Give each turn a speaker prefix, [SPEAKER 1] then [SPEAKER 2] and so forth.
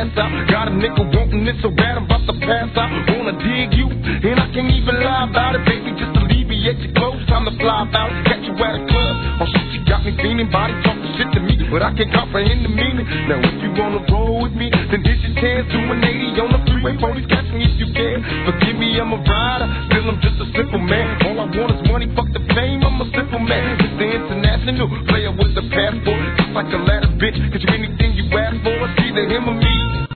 [SPEAKER 1] ass out. Got a nigga wanting it so bad I'm about to pass out. Wanna dig you, and I can't even lie about it, baby. Just alleviate your clothes, time to fly out. Catch you at a club, oh shit, you got me feeling. Body talking shit to me, but I can't comprehend the meaning. Now if you wanna roll with me, then hit your chance. Do an 80 on the freeway, police catch me if you can. Forgive me, I'm a rider, still I'm just a simple man. All I want is money, fuck the fame, I'm a simple man. It's the international player with the passport, just like a ladder, bitch. Cause you anything you ask for, it's either him or me.